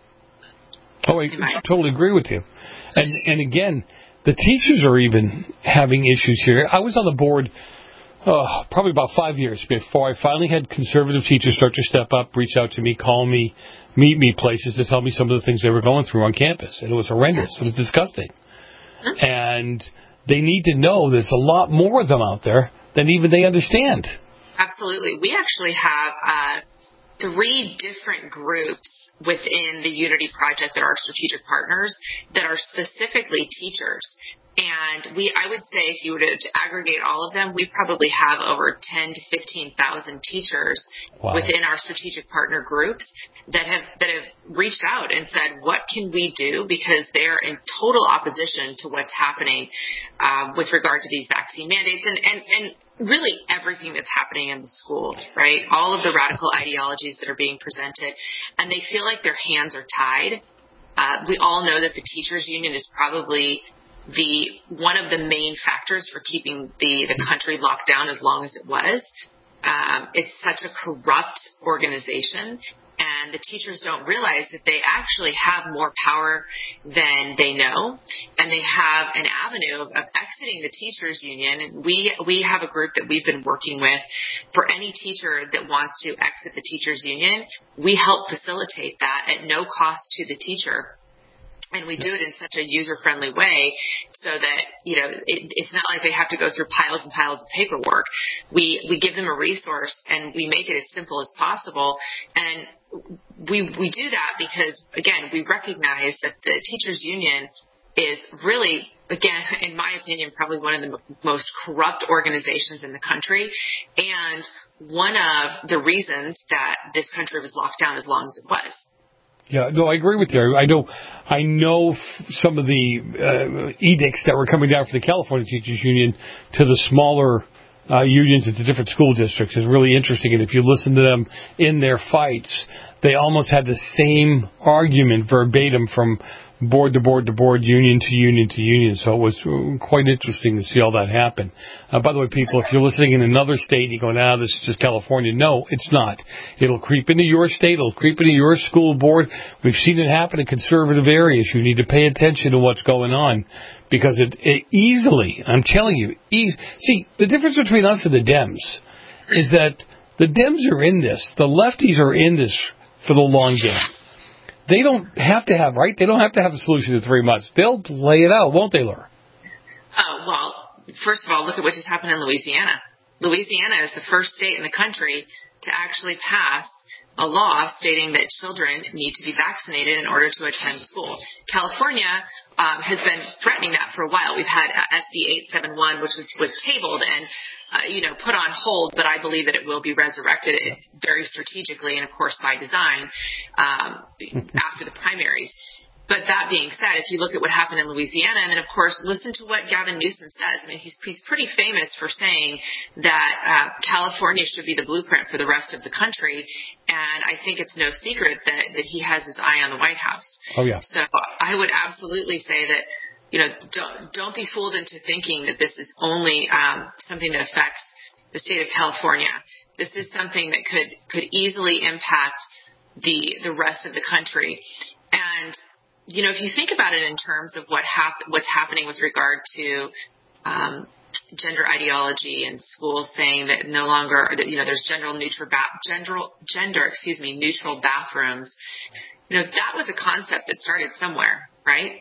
Oh, I totally agree with you. And and again, the teachers are even having issues here. I was on the board oh, probably about five years before I finally had conservative teachers start to step up, reach out to me, call me, meet me places to tell me some of the things they were going through on campus. And it was horrendous. It was disgusting. And they need to know there's a lot more of them out there than even they understand. Absolutely. We actually have uh, three different groups within the Unity Project that are strategic partners that are specifically teachers. And we, I would say if you were to, to aggregate all of them, we probably have over ten to fifteen thousand teachers wow. within our strategic partner groups that have, that have reached out and said, what can we do? Because they're in total opposition to what's happening um, with regard to these vaccine mandates and, and, and really everything that's happening in the schools, right? All of the radical ideologies that are being presented, and they feel like their hands are tied. Uh, we all know that the teachers union is probably the one of the main factors for keeping the, the country locked down as long as it was. Um, it's such a corrupt organization, and the teachers don't realize that they actually have more power than they know, and they have an avenue of, of exiting the teachers union. And we we have a group that we've been working with for any teacher that wants to exit the teachers union. We help facilitate that at no cost to the teacher. And we do it in such a user-friendly way so that, you know, it, it's not like they have to go through piles and piles of paperwork. We we give them a resource, and we make it as simple as possible. And we we do that because, again, we recognize that the teachers union is really, again, in my opinion, probably one of the most corrupt organizations in the country, and one of the reasons that this country was locked down as long as it was. Yeah, no, I agree with you. I know, I know some of the uh, edicts that were coming down from the California Teachers Union to the smaller uh, unions at the different school districts is really interesting. And if you listen to them in their fights, they almost had the same argument verbatim from board to board to board, union to union to union. So it was quite interesting to see all that happen. Uh, by the way, people, if you're listening in another state and you go, nah, this is just California. No, it's not. It'll creep into your state. It'll creep into your school board. We've seen it happen in conservative areas. You need to pay attention to what's going on because it, it easily, I'm telling you, easy. See, the difference between us and the Dems is that the Dems are in this. The lefties are in this for the long game. They don't have to have, right? They don't have to have a solution in three months. They'll lay it out, won't they, Laura? Oh, well, first of all, look at what just happened in Louisiana. Louisiana is the first state in the country to actually pass a law stating that children need to be vaccinated in order to attend school. California um, has been threatening that for a while. We've had uh, S B eight seventy-one, which was, was tabled and Uh, you know, put on hold, but I believe that it will be resurrected very strategically and, of course, by design um, after the primaries. But that being said, if you look at what happened in Louisiana, and then, of course, listen to what Gavin Newsom says. I mean, he's, he's pretty famous for saying that uh, California should be the blueprint for the rest of the country, and I think it's no secret that, that he has his eye on the White House. Oh, yeah. So I would absolutely say that, you know, don't, don't be fooled into thinking that this is only um, something that affects the state of California. This is something that could, could easily impact the the rest of the country. And, you know, if you think about it in terms of what hap- what's happening with regard to um, gender ideology in schools, saying that no longer, that, you know, there's gender neutral, ba- gender, gender, excuse me, neutral bathrooms. You know, that was a concept that started somewhere, right?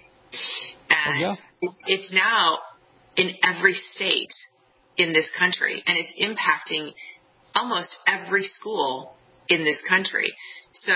And oh, yeah. it's now in every state in this country, and it's impacting almost every school in this country. So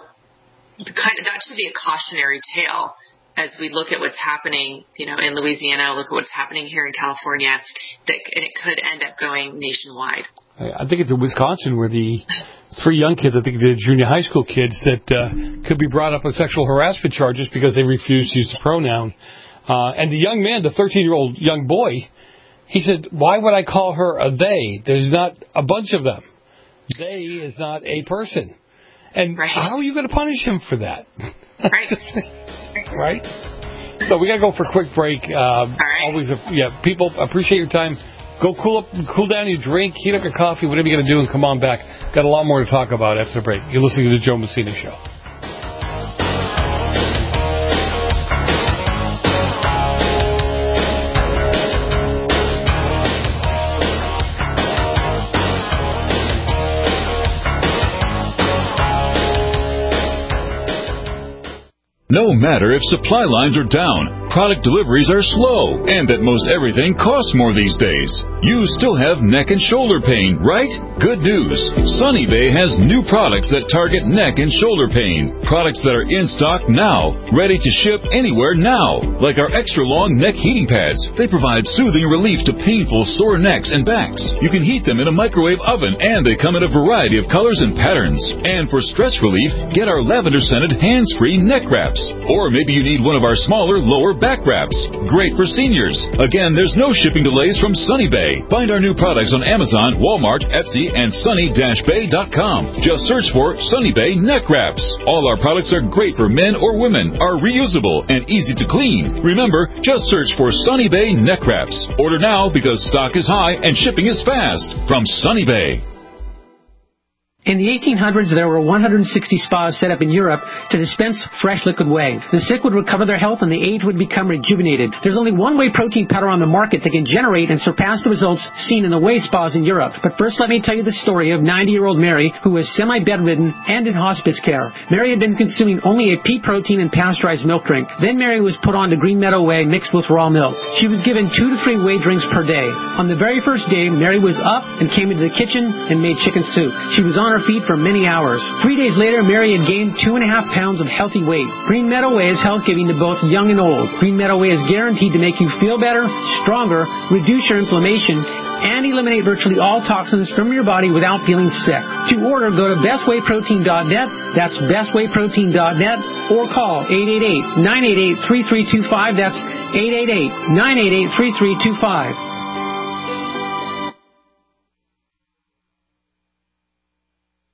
the kind of, that should be a cautionary tale as we look at what's happening, you know, in Louisiana, look at what's happening here in California, that, and it could end up going nationwide. I think it's in Wisconsin where the three young kids, I think the junior high school kids, that uh, could be brought up with sexual harassment charges because they refused to use the pronoun. Uh, and the young man, the thirteen-year-old young boy, he said, why would I call her a they? There's not a bunch of them. They is not a person. And right. How are you going to punish him for that? Right. Right? So we got to go for a quick break. Uh, All right. Always, a, yeah, people, appreciate your time. Go cool up, cool down your drink, heat up your coffee, whatever you're going to do, and come on back. Got a lot more to talk about after the break. You're listening to the Joe Messina Show. No matter if supply lines are down, product deliveries are slow, and that most everything costs more these days, you still have neck and shoulder pain, right? Good news. Sunny Bay has new products that target neck and shoulder pain. Products that are in stock now, ready to ship anywhere now. Like our extra long neck heating pads. They provide soothing relief to painful sore necks and backs. You can heat them in a microwave oven, and they come in a variety of colors and patterns. And for stress relief, get our lavender-scented hands-free neck wraps. Or maybe you need one of our smaller lower back wraps. Great for seniors. Again, there's no shipping delays from Sunny Bay. Find our new products on Amazon, Walmart, Etsy, and sunny dash bay dot com. Just search for Sunny Bay Neck Wraps. All our products are great for men or women, are reusable, and easy to clean. Remember, just search for Sunny Bay Neck Wraps. Order now because stock is high and shipping is fast. From Sunny Bay. In the eighteen hundreds, there were one hundred sixty spas set up in Europe to dispense fresh liquid whey. The sick would recover their health and the aged would become rejuvenated. There's only one whey protein powder on the market that can generate and surpass the results seen in the whey spas in Europe. But first, let me tell you the story of ninety-year-old Mary, who was semi-bedridden and in hospice care. Mary had been consuming only a pea protein and pasteurized milk drink. Then Mary was put on to Green Meadow Whey mixed with raw milk. She was given two to three whey drinks per day. On the very first day, Mary was up and came into the kitchen and made chicken soup. She was on her feet for many hours. Three days later, Mary had gained two and a half pounds of healthy weight. Green Meadow Whey is health-giving to both young and old. Green Meadow Whey is guaranteed to make you feel better, stronger, reduce your inflammation, and eliminate virtually all toxins from your body without feeling sick. To order, go to best whey protein dot net. That's best whey protein dot net, or call eight eight eight, nine eight eight, three three two five. That's eight eight eight, nine eight eight, three three two five.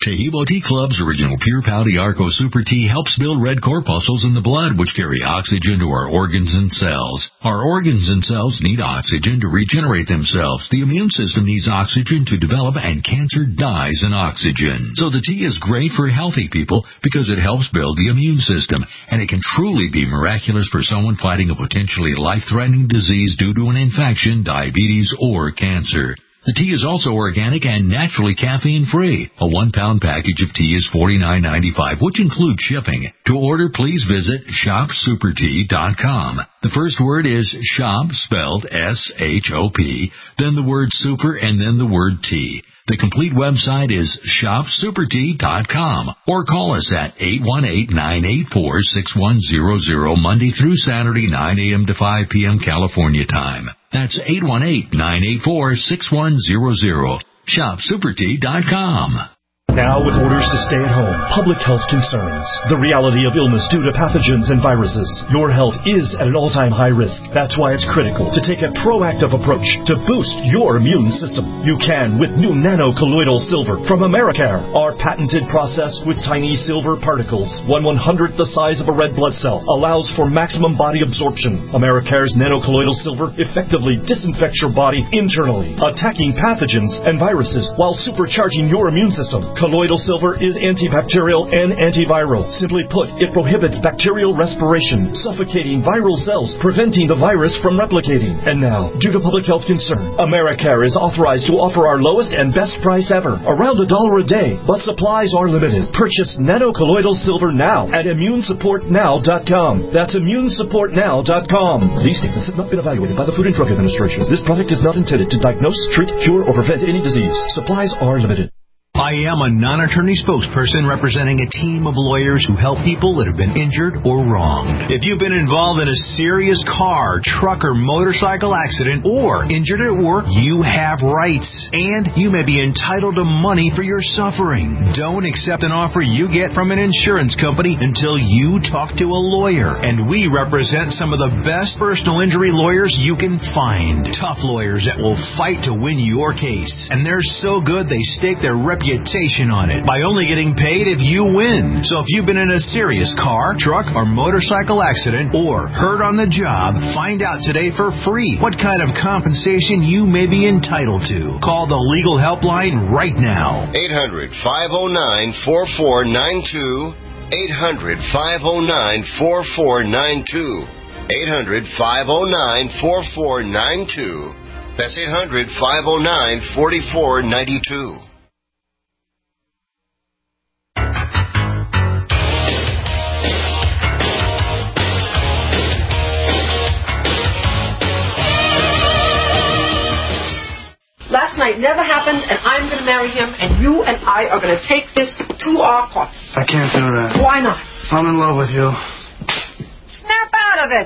Tahibo Tea Club's original Pure Pau Arco Super Tea helps build red corpuscles in the blood, which carry oxygen to our organs and cells. Our organs and cells need oxygen to regenerate themselves. The immune system needs oxygen to develop, and cancer dies in oxygen. So the tea is great for healthy people because it helps build the immune system, and it can truly be miraculous for someone fighting a potentially life-threatening disease due to an infection, diabetes, or cancer. The tea is also organic and naturally caffeine-free. A one-pound package of tea is forty-nine ninety-five, which includes shipping. To order, please visit shop super tea dot com. The first word is shop, spelled S H O P, then the word super, and then the word tea. The complete website is shop super tea dot com, or call us at eight one eight, nine eight four, six one zero zero Monday through Saturday, nine a.m. to five p.m. California time. That's eight one eight, nine eight four, six one zero zero. shop super tea dot com. Now with orders to stay at home, public health concerns, the reality of illness due to pathogens and viruses, your health is at an all-time high risk. That's why it's critical to take a proactive approach to boost your immune system. You can with new nano-colloidal silver from Americare. Our patented process with tiny silver particles, one one-hundredth the size of a red blood cell, allows for maximum body absorption. Americare's nano-colloidal silver effectively disinfects your body internally, attacking pathogens and viruses while supercharging your immune system. Colloidal silver is antibacterial and antiviral. Simply put, it prohibits bacterial respiration, suffocating viral cells, preventing the virus from replicating. And now, due to public health concern, Americare is authorized to offer our lowest and best price ever, around a dollar a day, but supplies are limited. Purchase nano-colloidal silver now at immune support now dot com. That's immune support now dot com. These statements have not been evaluated by the Food and Drug Administration. This product is not intended to diagnose, treat, cure, or prevent any disease. Supplies are limited. I am a non-attorney spokesperson representing a team of lawyers who help people that have been injured or wronged. If you've been involved in a serious car, truck, or motorcycle accident, or injured at work, you have rights, and you may be entitled to money for your suffering. Don't accept an offer you get from an insurance company until you talk to a lawyer. And we represent some of the best personal injury lawyers you can find. Tough lawyers that will fight to win your case. And they're so good they stake their reputation on it by only getting paid if you win. So if you've been in a serious car, truck, or motorcycle accident, or hurt on the job, find out today for free what kind of compensation you may be entitled to. Call the legal helpline right now. eight hundred, five oh nine, four four nine two. eight hundred, five oh nine, four four nine two. eight hundred, five oh nine, four four nine two. That's eight hundred, five oh nine, four four nine two. Last night never happened, and I'm going to marry him, and you and I are going to take this to our court. I can't do that. Why not? I'm in love with you. Snap out of it!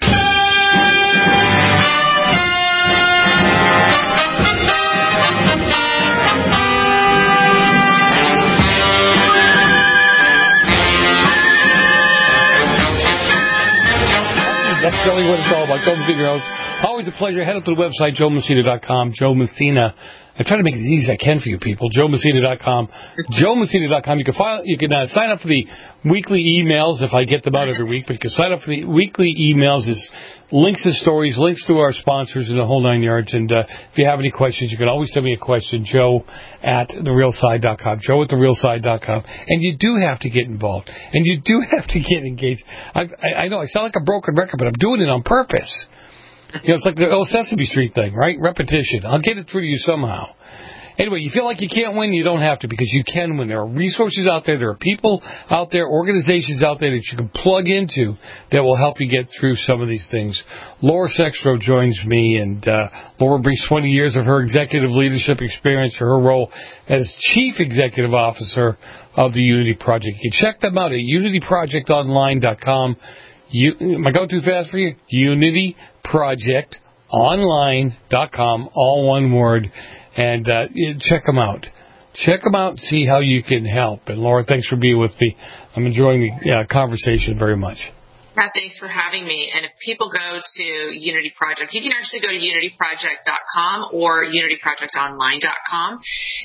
That's really what it's all about. Joe Messina House. Always a pleasure. Head up to the website, joe messina dot com. Joe Messina. I try to make it as easy as I can for you people. joe messina dot com. joe messina dot com. You can file. You can uh, sign up for the weekly emails if I get them out every week. But you can sign up for the weekly emails. Is links to stories, links to our sponsors, and the whole nine yards. And uh, if you have any questions, you can always send me a question. Joe at the real side dot com. Joe at the real side dot com. And you do have to get involved, and you do have to get engaged. I, I, I know I sound like a broken record, but I'm doing it on purpose. You know, it's like the old Sesame Street thing, right? Repetition. I'll get it through to you somehow. Anyway, you feel like you can't win, you don't have to, because you can win. There are resources out there, there are people out there, organizations out there that you can plug into that will help you get through some of these things. Laura Sextro joins me, and uh, Laura brings twenty years of her executive leadership experience to her role as Chief Executive Officer of the Unity Project. You can check them out at unity project online dot com. You, am I going too fast for you? unity project online dot com, all one word, and uh, check them out. Check them out and see how you can help. And Laura, thanks for being with me. I'm enjoying the uh, conversation very much. Yeah, thanks for having me. And if people go to Unity Project, you can actually go to unity project dot com or unity project online dot com.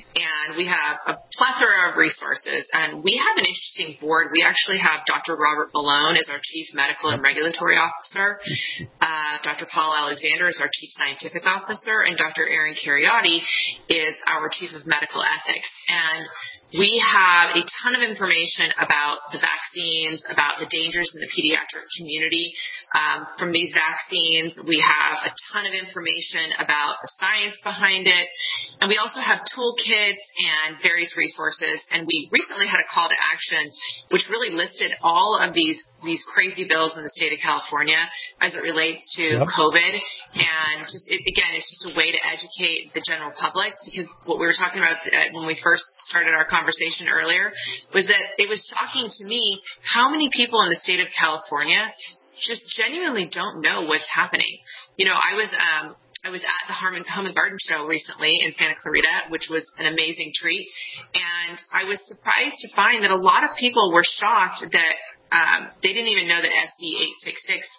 And we have a plethora of resources. And we have an interesting board. We actually have Doctor Robert Malone as our Chief Medical and Regulatory Officer. Uh, Doctor Paul Alexander is our Chief Scientific Officer. And Doctor Aaron Cariotti is our Chief of Medical Ethics. And we have a ton of information about the vaccines, about the dangers in the pediatric community um, from these vaccines. We have a ton of information about the science behind it. And we also have toolkits and various resources. And we recently had a call to action which really listed all of these, these crazy bills in the state of California as it relates to yep. COVID. And just, it, again, it's just a way to educate the general public, because what we were talking about when we first started our conversation earlier was that it was shocking to me how many people in the state of California just genuinely don't know what's happening. You know, I was um, I was at the Harmon Home and Garden Show recently in Santa Clarita, which was an amazing treat, and I was surprised to find that a lot of people were shocked that um, they didn't even know that S B eight sixty-six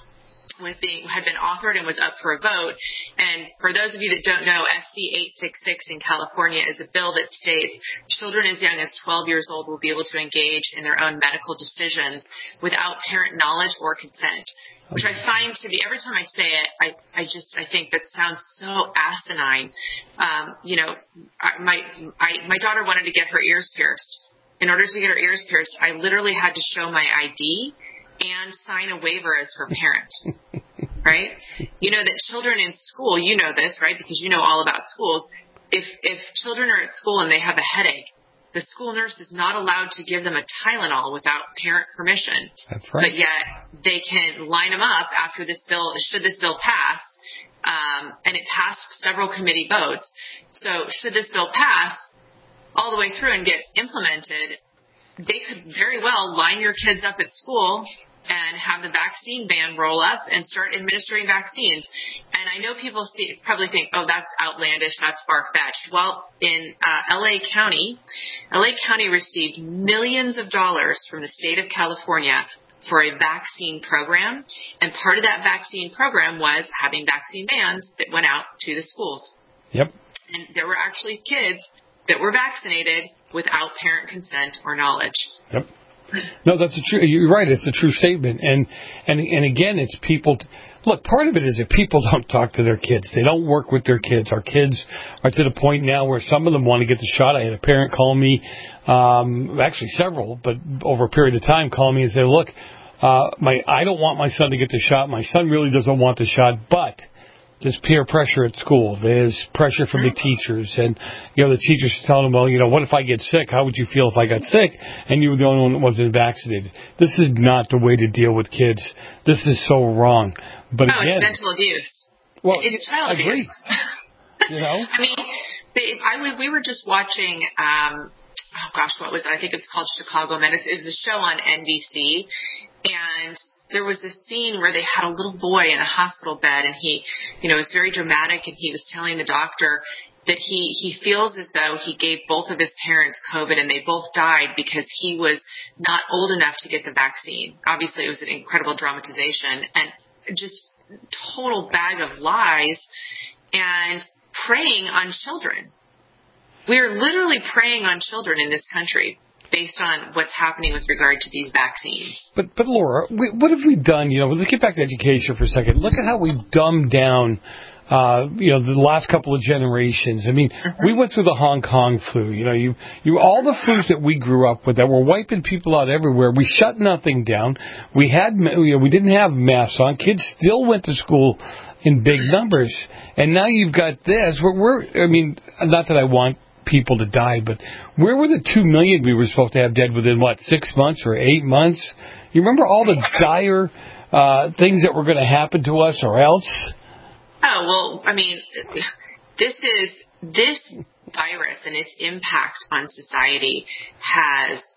was being had been offered and was up for a vote. And for those of you that don't know, S B eight sixty-six in California is a bill that states children as young as twelve years old will be able to engage in their own medical decisions without parent knowledge or consent, which I find to be, every time I say it, I, I just, I think that sounds so asinine. Um, you know, I, my, I, my daughter wanted to get her ears pierced. In order to get her ears pierced, I literally had to show my I D and sign a waiver as her parent, right? You know that children in school, you know this, right, because you know all about schools. If if children are at school and they have a headache, the school nurse is not allowed to give them a Tylenol without parent permission. That's right. But yet they can line them up after this bill, should this bill pass, um, and it passed several committee votes. So should this bill pass all the way through and get implemented, they could very well line your kids up at school and have the vaccine ban roll up and start administering vaccines. And I know people see, probably think, oh, that's outlandish, that's far-fetched. Well, in uh, L A County, L A County received millions of dollars from the state of California for a vaccine program, and part of that vaccine program was having vaccine bans that went out to the schools. Yep. And there were actually kids that were vaccinated without parent consent or knowledge. Yep. No, that's a true. You're right. It's a true statement. And and and again, it's people. Look, part of it is that people don't talk to their kids. They don't work with their kids. Our kids are to the point now where some of them want to get the shot. I had a parent call me, um, actually several, but over a period of time, call me and say, "Look, uh, my I don't want my son to get the shot. My son really doesn't want the shot, but." There's peer pressure at school. There's pressure from the teachers. And, you know, the teachers telling them, well, you know, what if I get sick? How would you feel if I got sick and you were the only one that wasn't vaccinated? This is not the way to deal with kids. This is so wrong. But oh, again, it's mental abuse. Well, it's child I agree. abuse. You know? I mean, they, I, we were just watching, um, oh gosh, what was it? I think it's called Chicago Med. It's, it's a show on N B C. And there was this scene where they had a little boy in a hospital bed, and he, you know, it was very dramatic, and he was telling the doctor that he, he feels as though he gave both of his parents COVID, and they both died because he was not old enough to get the vaccine. Obviously, it was an incredible dramatization, and just total bag of lies, and preying on children. We are literally preying on children in this country based on what's happening with regard to these vaccines. But, but Laura, we, what have we done? You know, let's get back to education for a second. Look at how we've dumbed down, uh, you know, the last couple of generations. I mean, mm-hmm. we went through the Hong Kong flu. You know, you, you all the flus that we grew up with that were wiping people out everywhere. We shut nothing down. We had, you know, we didn't have masks on. Kids still went to school in big numbers. And now you've got this. We're, we're I mean, not that I want people to die, but where were the two million we were supposed to have dead within, what, six months or eight months? You remember all the dire uh, things that were going to happen to us or else? Oh, well, I mean, this is, this virus and its impact on society has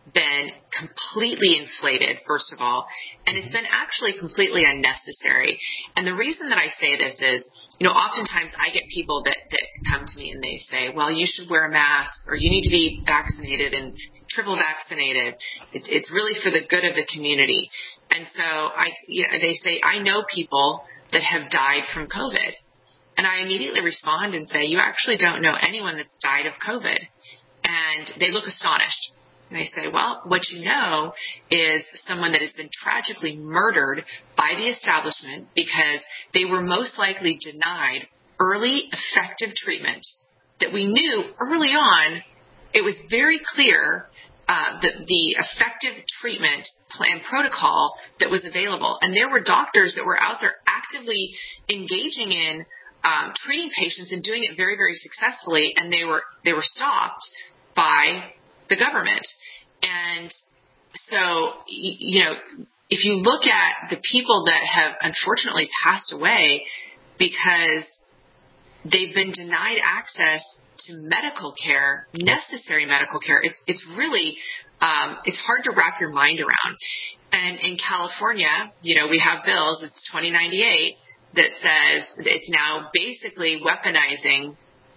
been completely inflated, first of all, and it's been actually completely unnecessary. And the reason that I say this is, you know, oftentimes I get people that, that come to me and they say, well, you should wear a mask, or you need to be vaccinated and triple vaccinated. It's, it's really for the good of the community. And so I, you know, they say, I know people that have died from COVID. And I immediately respond and say, you actually don't know anyone that's died of COVID. And they look astonished. And they say, well, what you know is someone that has been tragically murdered by the establishment because they were most likely denied early effective treatment that we knew early on. It was very clear uh, the, the effective treatment plan protocol that was available. And there were doctors that were out there actively engaging in um, treating patients and doing it very, very successfully. And they were they were stopped by the government. And so, you know, if you look at the people that have unfortunately passed away because they've been denied access to medical care, necessary medical care, it's it's really, um, it's hard to wrap your mind around. And in California, you know, we have bills, it's twenty ninety-eight, that says it's now basically weaponizing,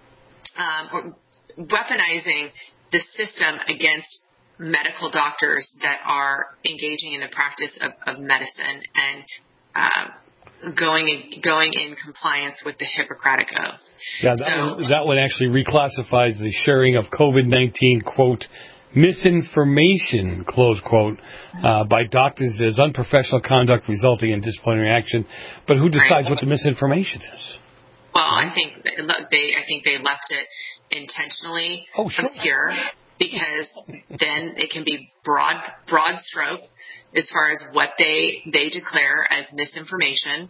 um, or weaponizing the system against medical doctors that are engaging in the practice of, of medicine and uh, going in, going in compliance with the Hippocratic Oath. Yeah, that, so, one, that one actually reclassifies the sharing of COVID nineteen, quote, misinformation, close quote, uh, by doctors as unprofessional conduct resulting in disciplinary action. But who decides right. what the misinformation is? Well, I think look, they I think they left it intentionally oh, sure. obscure because then it can be broad broad stroke as far as what they they declare as misinformation.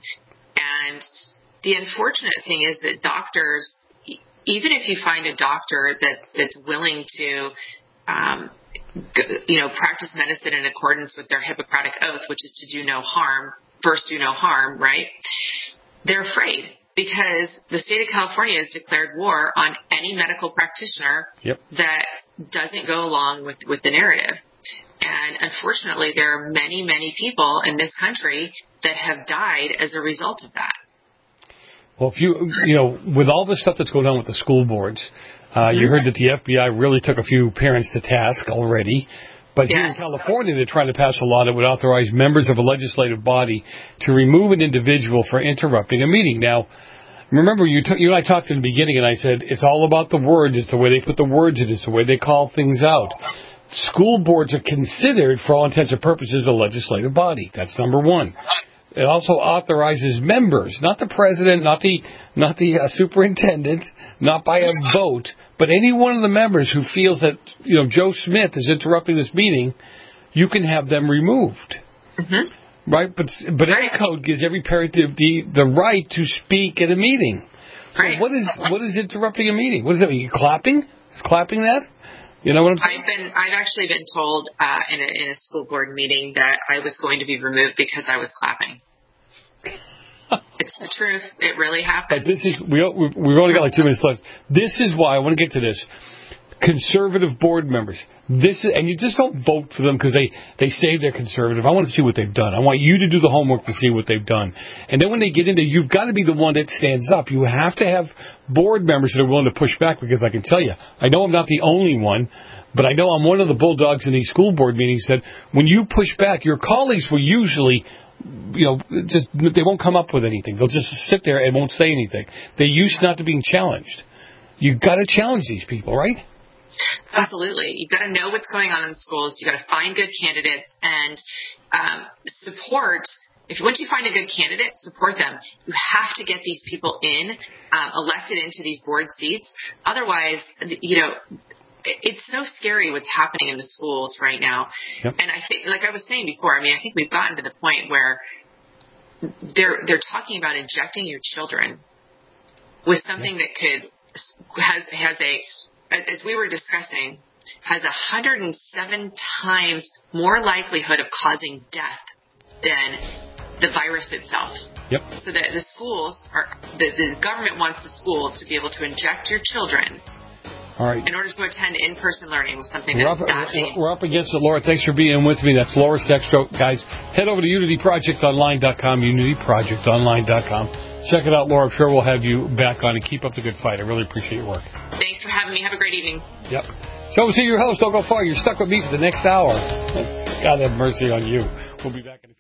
And the unfortunate thing is that doctors, even if you find a doctor that's that's willing to um, you know practice medicine in accordance with their Hippocratic Oath, which is to do no harm, first do no harm, right? They're afraid. Because the state of California has declared war on any medical practitioner yep. that doesn't go along with, with the narrative. And unfortunately, there are many, many people in this country that have died as a result of that. Well, if you, you know, with all the stuff that's going on with the school boards, uh, mm-hmm. you heard that the F B I really took a few parents to task already. But yes. here in California, they're trying to pass a law that would authorize members of a legislative body to remove an individual for interrupting a meeting. Now, remember, you, t- you and I talked in the beginning, and I said it's all about the words. It's the way they put the words in. It's the way they call things out. School boards are considered, for all intents and purposes, a legislative body. That's number one. It also authorizes members, not the president, not the not the uh, superintendent, not by a vote, but any one of the members who feels that, you know, Joe Smith is interrupting this meeting, you can have them removed. Mm-hmm. Right? But but right. any code gives every parent the, the the right to speak at a meeting. So right. what is what is interrupting a meeting? What does that mean? Clapping? Is clapping that? You know what I'm saying? I've been I've actually been told uh, in a in a school board meeting that I was going to be removed because I was clapping. It's the truth. It really happened. But this is we we've only got like two minutes left. This is why I want to get to this. Conservative board members. This is, and you just don't vote for them because they, they say they're conservative. I want to see what they've done. I want you to do the homework to see what they've done. And then when they get into, you've got to be the one that stands up. You have to have board members that are willing to push back, because I can tell you, I know I'm not the only one, but I know I'm one of the bulldogs in these school board meetings that when you push back, your colleagues will usually, you know, just, they won't come up with anything. They'll just sit there and won't say anything. They're used not to being challenged. You've got to challenge these people, right? Absolutely. You've got to know what's going on in schools. You've got to find good candidates and um, support. If once you find a good candidate, support them. You have to get these people in, um, elected into these board seats. Otherwise, you know, it's so scary what's happening in the schools right now. Yep. And I think, like I was saying before, I mean, I think we've gotten to the point where they're they're talking about injecting your children with something yep. that could has has a as we were discussing, has one hundred seven times more likelihood of causing death than the virus itself. Yep. So that the schools are, the, the government wants the schools to be able to inject your children All right. in order to attend in-person learning with something We're that's up, that we're, we're up against it, Laura. Thanks for being with me. That's Laura Sextro. Guys, head over to unity project online dot com, unity project online dot com. Check it out, Laura. I'm sure we'll have you back on and keep up the good fight. I really appreciate your work. Thanks for having me. Have a great evening. Yep. So we'll see your host. Don't go far. You're stuck with me for the next hour. God have mercy on you. We'll be back in a few